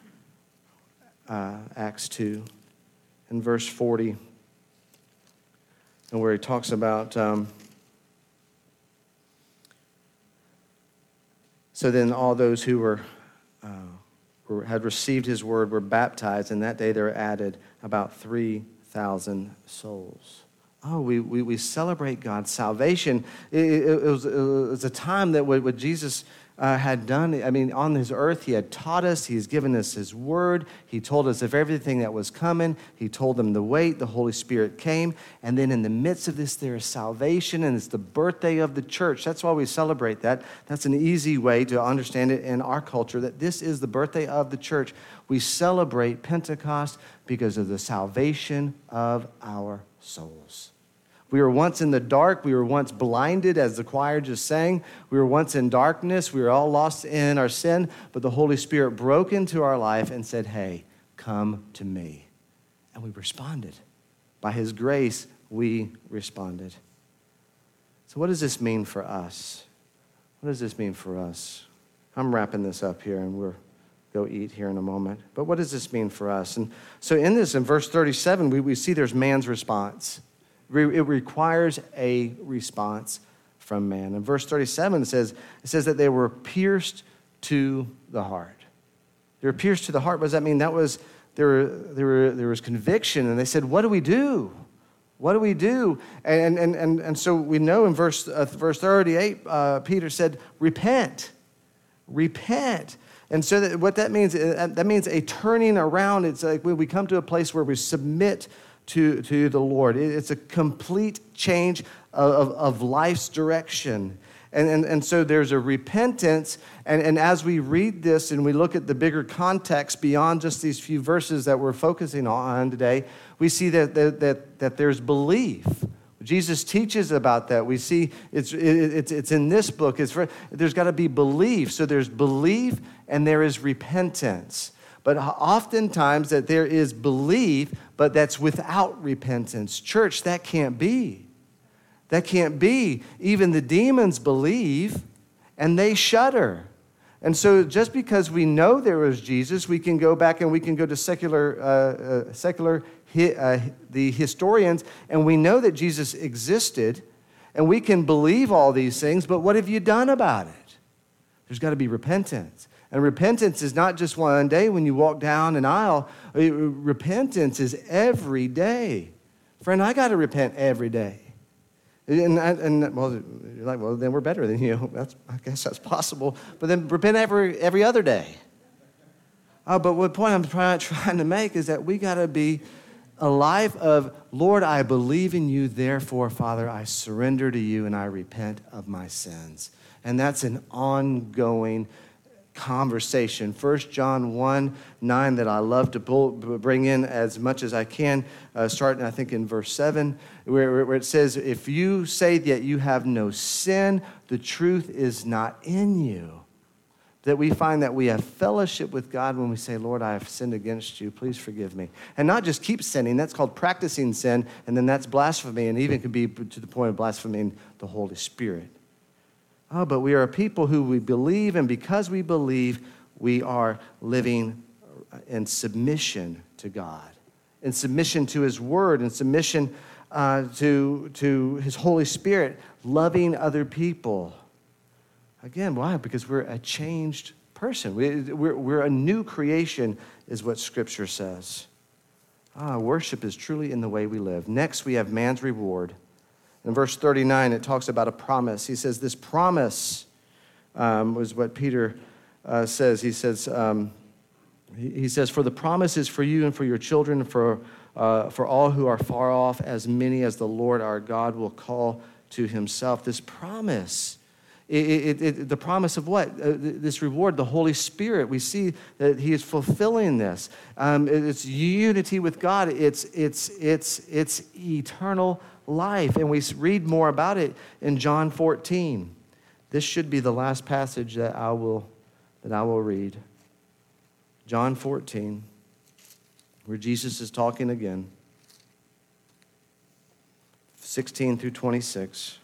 uh, Acts two, and verse forty, and where he talks about, um, so then all those who were, uh, were had received his word were baptized, and that day there were added about three thousand souls. Oh, we, we, we celebrate God's salvation. It, it, it, was, it was a time that with Jesus uh, had done. I mean, on this earth, he had taught us. He's given us his word. He told us of everything that was coming. He told them to wait. The Holy Spirit came. And then in the midst of this, there is salvation, and it's the birthday of the church. That's why we celebrate that. That's an easy way to understand it in our culture, that this is the birthday of the church. We celebrate Pentecost because of the salvation of our souls. We were once in the dark. We were once blinded, as the choir just sang. We were once in darkness. We were all lost in our sin. But the Holy Spirit broke into our life and said, hey, come to me. And we responded. By his grace, we responded. So what does this mean for us? What does this mean for us? I'm wrapping this up here, and we'll go eat here in a moment. But what does this mean for us? And so in this, in verse thirty-seven, we, we see there's man's response. It requires a response from man. In verse thirty-seven, it says, it says that they were pierced to the heart. They were pierced to the heart. What does that mean? That was, there, were, there, were, there was conviction, and they said, what do we do? What do we do? And, and, and, and so we know in verse, uh, verse thirty-eight, uh, Peter said, repent. Repent. And so that, what that means, that means a turning around. It's like when we come to a place where we submit to, to the Lord. It's a complete change of, of life's direction. And, and, and so there's a repentance. And, and as we read this and we look at the bigger context beyond just these few verses that we're focusing on today, we see that, that, that, that there's belief. Jesus teaches about that. We see it's, it's, it's in this book. It's for, there's got to be belief. So there's belief and there is repentance. But oftentimes that there is belief, but that's without repentance. Church, that can't be. That can't be. Even the demons believe, and they shudder. And so just because we know there was Jesus, we can go back and we can go to secular, uh, uh, secular hi, uh, the historians, and we know that Jesus existed, and we can believe all these things, but what have you done about it? There's got to be repentance. And repentance is not just one day when you walk down an aisle. Repentance is every day. Friend, I got to repent every day. And, and well, you're like, well, then we're better than you. That's, I guess that's possible. But then repent every every other day. Uh, but what point I'm trying, trying to make is that we got to be a life of, Lord, I believe in you. Therefore, Father, I surrender to you and I repent of my sins. And that's an ongoing conversation. First John one nine that I love to pull, bring in as much as I can, uh, starting I think in verse seven, where, where it says, if you say that you have no sin, the truth is not in you. That we find that we have fellowship with God when we say, Lord, I have sinned against you. Please forgive me. And not just keep sinning. That's called practicing sin, and then that's blasphemy, and even could be to the point of blaspheming the Holy Spirit. Oh, but we are a people who we believe, and because we believe, we are living in submission to God, in submission to his word, in submission uh, to, to his Holy Spirit, loving other people. Again, why? Because we're a changed person. We, we're, we're a new creation, is what Scripture says. Ah, worship is truly in the way we live. Next, we have man's reward. In verse thirty-nine, it talks about a promise. He says, this promise um, was what Peter uh, says. He says, um, he, he says, for the promise is for you and for your children, and for, uh, for all who are far off, as many as the Lord our God will call to himself. This promise, it, it, it, the promise of what? Uh, this reward, the Holy Spirit. We see that he is fulfilling this. Um, it's unity with God. It's, it's, it's, it's eternal life, and we read more about it in John fourteen. This should be the last passage that I will that I will read. John fourteen, where Jesus is talking again. sixteen through twenty-six.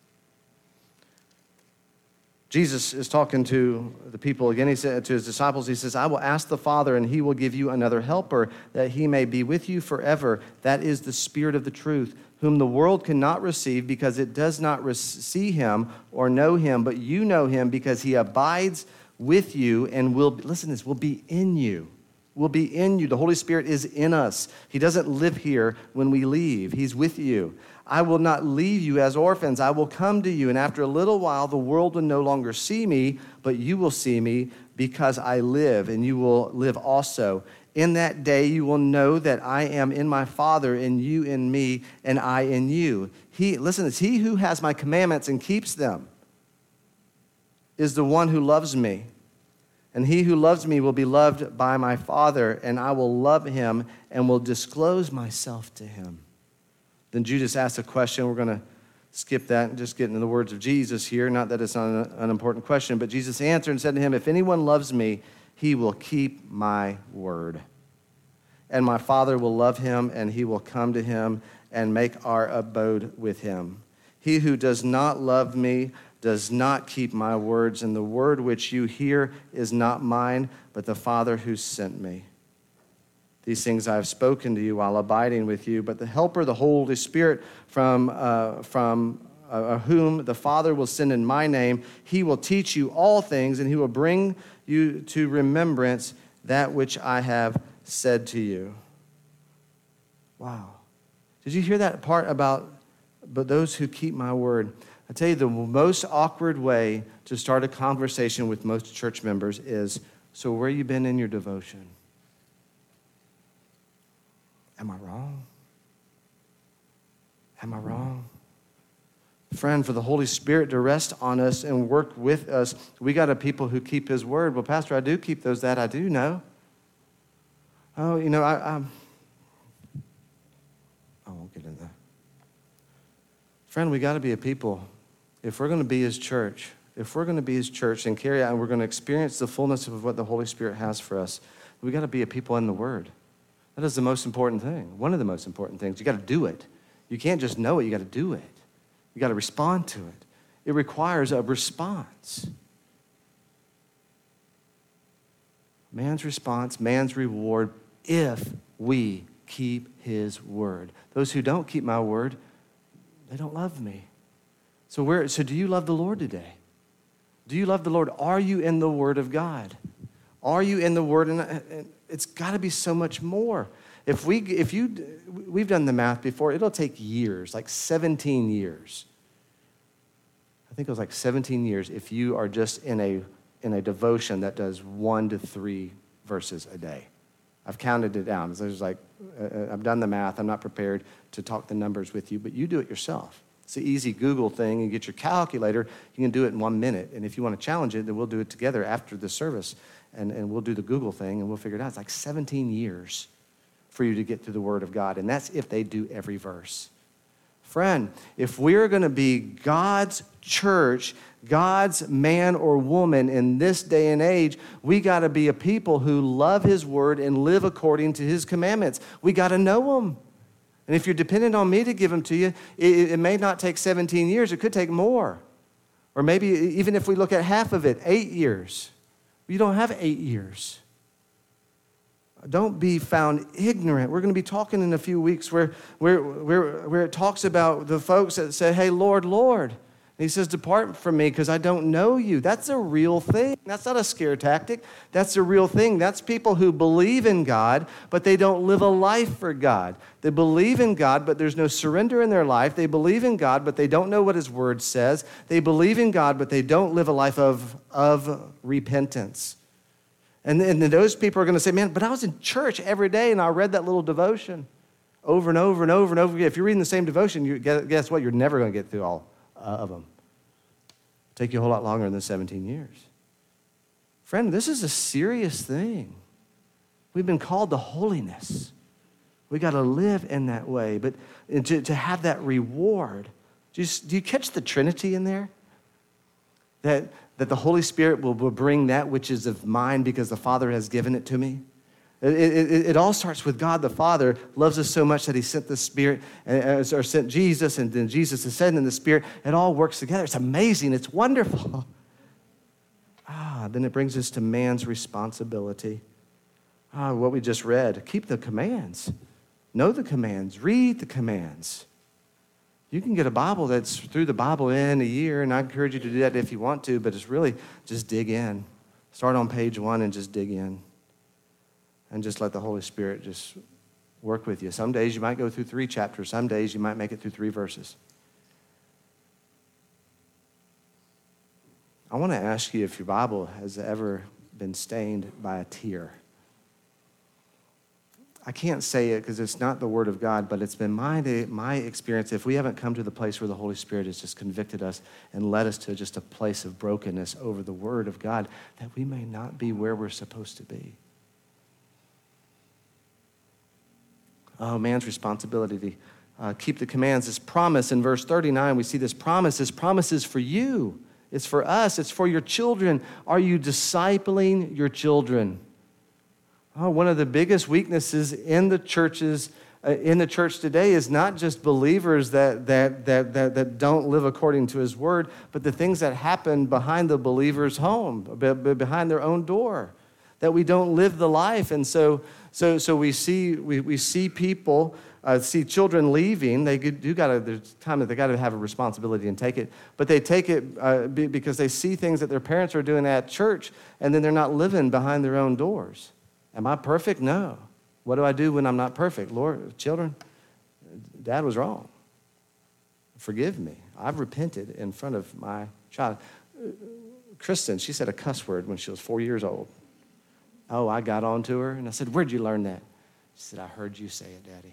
Jesus is talking to the people again. He said to his disciples, he says, I will ask the Father, and he will give you another helper, that he may be with you forever. That is the Spirit of the truth, whom the world cannot receive because it does not see him or know him, but you know him because he abides with you and will, listen to this, will be in you. will be in you. The Holy Spirit is in us. He doesn't live here when we leave. He's with you. I will not leave you as orphans. I will come to you. And after a little while, the world will no longer see me, but you will see me because I live, and you will live also. In that day, you will know that I am in my Father, and you in me, and I in you. He, listen, it's he who has my commandments and keeps them is the one who loves me. And he who loves me will be loved by my Father, and I will love him and will disclose myself to him. Then Judas asked a question. We're going to skip that and just get into the words of Jesus here. Not that it's not an unimportant question, but Jesus answered and said to him, if anyone loves me, he will keep my word. And my Father will love him, and he will come to him and make our abode with him. He who does not love me does not keep my words, and the word which you hear is not mine, but the Father who sent me. These things I have spoken to you while abiding with you, but the Helper, the Holy Spirit, from, uh, from uh, whom the Father will send in my name, he will teach you all things, and he will bring you to remembrance that which I have said to you. Wow. Did you hear that part about but those who keep my word? I tell you, the most awkward way to start a conversation with most church members is, so where you been in your devotion? Am I wrong? Am I wrong? Friend, for the Holy Spirit to rest on us and work with us, we got a people who keep his word. Well, Pastor, I do keep those that I do know. Oh, you know, I, I'm, I won't get into that. Friend, we got to be a people. If we're going to be his church, if we're going to be his church and carry out and we're going to experience the fullness of what the Holy Spirit has for us, we got to be a people in the word. That is the most important thing, one of the most important things. You got to do it. You can't just know it, you got to do it. You got to respond to it. It requires a response. Man's response, man's reward, if we keep his word. Those who don't keep my word, they don't love me. So where? So do you love the Lord today? Do you love the Lord? Are you in the word of God? Are you in the word? And it's got to be so much more. If we, if you, we've done the math before. It'll take years, like seventeen years. I think it was like seventeen years if you are just in a in a devotion that does one to three verses a day. I've counted it down. So there's like, uh, I've done the math. I'm not prepared to talk the numbers with you, but you do it yourself. It's an easy Google thing. You get your calculator. You can do it in one minute. And if you want to challenge it, then we'll do it together after the service. And, and we'll do the Google thing, and we'll figure it out. It's like seventeen years for you to get through the Word of God. And that's if they do every verse. Friend, if we're going to be God's church, God's man or woman in this day and age, we got to be a people who love his word and live according to his commandments. We got to know them. And if you're dependent on me to give them to you, it, it may not take seventeen years. It could take more. Or maybe even if we look at half of it, eight years. You don't have eight years. Don't be found ignorant. We're going to be talking in a few weeks where, where, where, where it talks about the folks that say, hey, Lord, Lord. And he says, depart from me because I don't know you. That's a real thing. That's not a scare tactic. That's a real thing. That's people who believe in God, but they don't live a life for God. They believe in God, but there's no surrender in their life. They believe in God, but they don't know what his word says. They believe in God, but they don't live a life of, of repentance. And, and those people are going to say, man, but I was in church every day and I read that little devotion over and over and over and over again. If you're reading the same devotion, you, guess what? You're never going to get through all uh, of them. It'll take you a whole lot longer than seventeen years. Friend, this is a serious thing. We've been called to holiness. We got to live in that way, but to, to have that reward. Do you, do you catch the Trinity in there? That, that the Holy Spirit will, will bring that which is of mine because the Father has given it to me. It, it, it all starts with God the Father loves us so much that he sent the Spirit, or sent Jesus, and then Jesus is sent in the Spirit. It all works together. It's amazing. It's wonderful. Ah, then it brings us to man's responsibility. Ah, what we just read. Keep the commands. Know the commands. Read the commands. You can get a Bible that's through the Bible in a year, and I encourage you to do that if you want to, but it's really just dig in. Start on page one and just dig in. and just let the Holy Spirit just work with you. Some days you might go through three chapters. Some days you might make it through three verses. I want to ask you if your Bible has ever been stained by a tear. I can't say it because it's not the Word of God, but it's been my, my experience. If we haven't come to the place where the Holy Spirit has just convicted us and led us to just a place of brokenness over the Word of God, that we may not be where we're supposed to be. Oh, man's responsibility to uh, keep the commands. This promise in verse thirty-nine, we see this promise. This promise is for you. It's for us. It's for your children. Are you discipling your children? Oh, one of the biggest weaknesses in the churches, uh, in the church today is not just believers that, that, that, that, that don't live according to his word, but the things that happen behind the believer's home, behind their own door, that we don't live the life. And so, so, so we see, we, we see people, uh, see children leaving. They do got to, there's time that they got to have a responsibility and take it, but they take it uh, because they see things that their parents are doing at church, and then they're not living behind their own doors. Am I perfect? No. What do I do when I'm not perfect? Lord, children, Dad was wrong. Forgive me. I've repented in front of my child. Kristen, she said a cuss word when she was four years old. Oh, I got on to her, and I said, where'd you learn that? She said, I heard you say it, Daddy.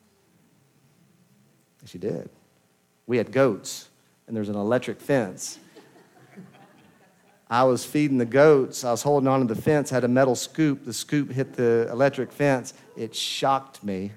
And she did. We had goats, and there's an electric fence. I was feeding the goats. I was holding on to the fence, had a metal scoop. The scoop hit the electric fence. It shocked me.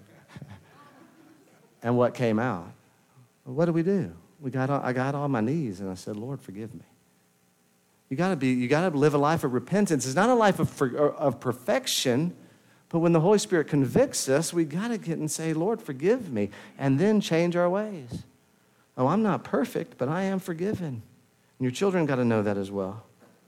And what came out? Well, what do we do? We got on, I got on my knees, and I said, Lord, forgive me. You got to be. You got to live a life of repentance. It's not a life of, of perfection, but when the Holy Spirit convicts us, we got to get and say, Lord, forgive me, and then change our ways. Oh, I'm not perfect, but I am forgiven. And your children got to know that as well.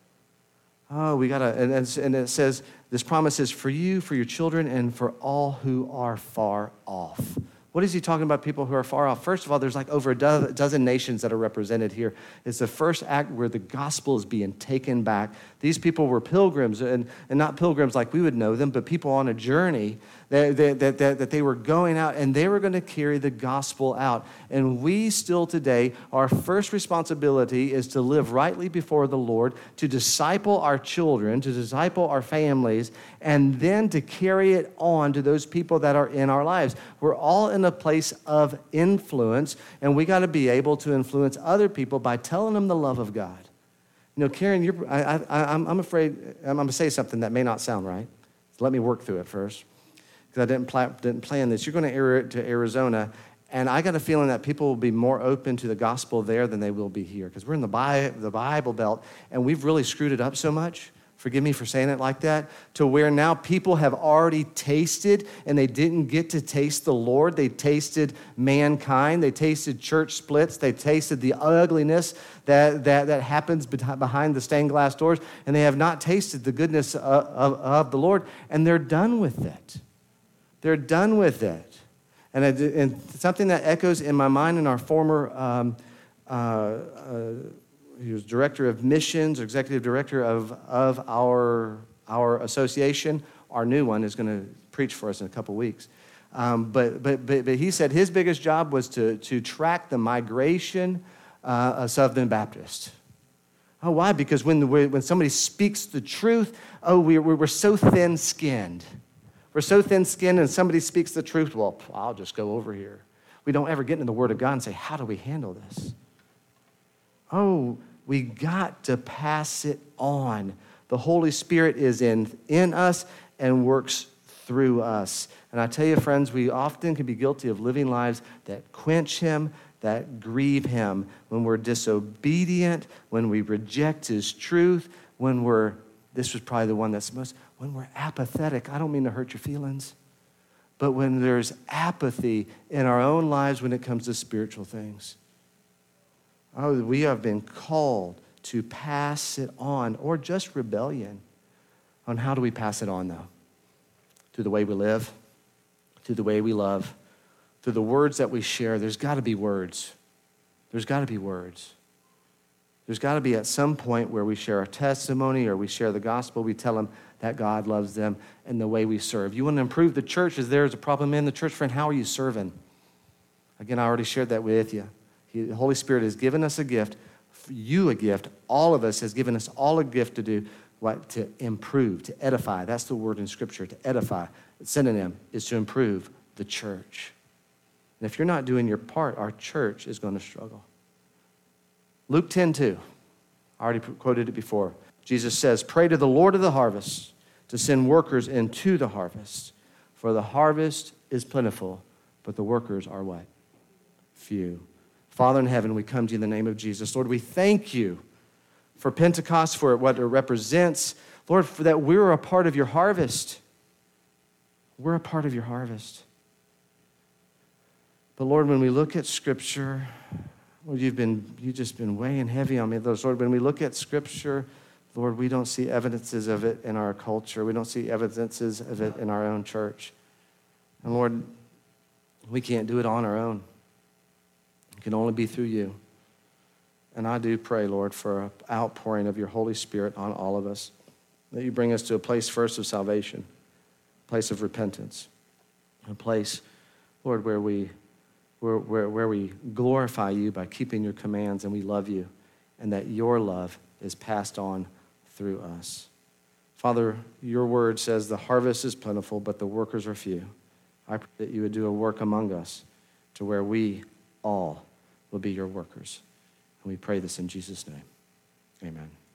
Oh, we got to, and, and it says, this promise is for you, for your children, and for all who are far off. What is he talking about, people who are far off? First of all, there's like over a do- dozen nations that are represented here. It's the first act where the gospel is being taken back. These people were pilgrims, and, and not pilgrims like we would know them, but people on a journey that, that, that, that they were going out, and they were going to carry the gospel out. And we still today, our first responsibility is to live rightly before the Lord, to disciple our children, to disciple our families, and then to carry it on to those people that are in our lives. We're all in a place of influence, and we got to be able to influence other people by telling them the love of God. You know, Karen, you're, I, I, I'm, I'm afraid, I'm going to say something that may not sound right. So let me work through it first, because I didn't, pl- didn't plan this. You're going to, to Arizona, and I got a feeling that people will be more open to the gospel there than they will be here, because we're in the, Bi- the Bible Belt, and we've really screwed it up so much. Forgive me for saying it like that, to where now people have already tasted, and they didn't get to taste the Lord. They tasted mankind. They tasted church splits. They tasted the ugliness that, that, that happens behind the stained glass doors, and they have not tasted the goodness of, of, of the Lord, and they're done with it. They're done with it. And, it, and something that echoes in my mind in our former um, uh, uh, he was director of missions, or executive director of, of our, our association. Our new one is going to preach for us in a couple weeks. Um, but, but, but, but he said his biggest job was to, to track the migration uh, of Southern Baptists. Oh, why? Because when, the, when somebody speaks the truth, oh, we're, we're so thin-skinned. We're so thin-skinned, and somebody speaks the truth, well, I'll just go over here. We don't ever get into the Word of God and say, how do we handle this? Oh, we got to pass it on. The Holy Spirit is in, in us and works through us. And I tell you, friends, we often can be guilty of living lives that quench Him, that grieve Him, when we're disobedient, when we reject His truth, when we're, this was probably the one that's most, when we're apathetic. I don't mean to hurt your feelings, but when there's apathy in our own lives when it comes to spiritual things. Oh, we have been called to pass it on, or just rebellion. On how do we pass it on, though? Through the way we live, through the way we love, through the words that we share. There's got to be words. There's got to be words. There's got to be at some point where we share our testimony or we share the gospel. We tell them that God loves them and the way we serve. You want to improve the church? Is there's a problem in the church? Friend, how are you serving? Again, I already shared that with you. He, the Holy Spirit has given us a gift, you a gift, all of us has given us all a gift to do what? To improve, to edify. That's the word in Scripture, to edify. The synonym is to improve the church. And if you're not doing your part, our church is going to struggle. Luke ten two, I already quoted it before. Jesus says, pray to the Lord of the harvest to send workers into the harvest. For the harvest is plentiful, but the workers are what? Few. Father in heaven, we come to you in the name of Jesus. Lord, we thank you for Pentecost, for what it represents. Lord, for that we're a part of your harvest. We're a part of your harvest. But Lord, when we look at Scripture, Lord, you've been, you've just been weighing heavy on me. Lord, when we look at Scripture, Lord, we don't see evidences of it in our culture. We don't see evidences of it in our own church. And Lord, we can't do it on our own. It can only be through you. And I do pray, Lord, for an outpouring of your Holy Spirit on all of us, that you bring us to a place first of salvation, a place of repentance, a place, Lord, where we Where, where, where we glorify you by keeping your commands and we love you, and that your love is passed on through us. Father, your word says the harvest is plentiful, but the workers are few. I pray that you would do a work among us to where we all will be your workers. And we pray this in Jesus' name. Amen.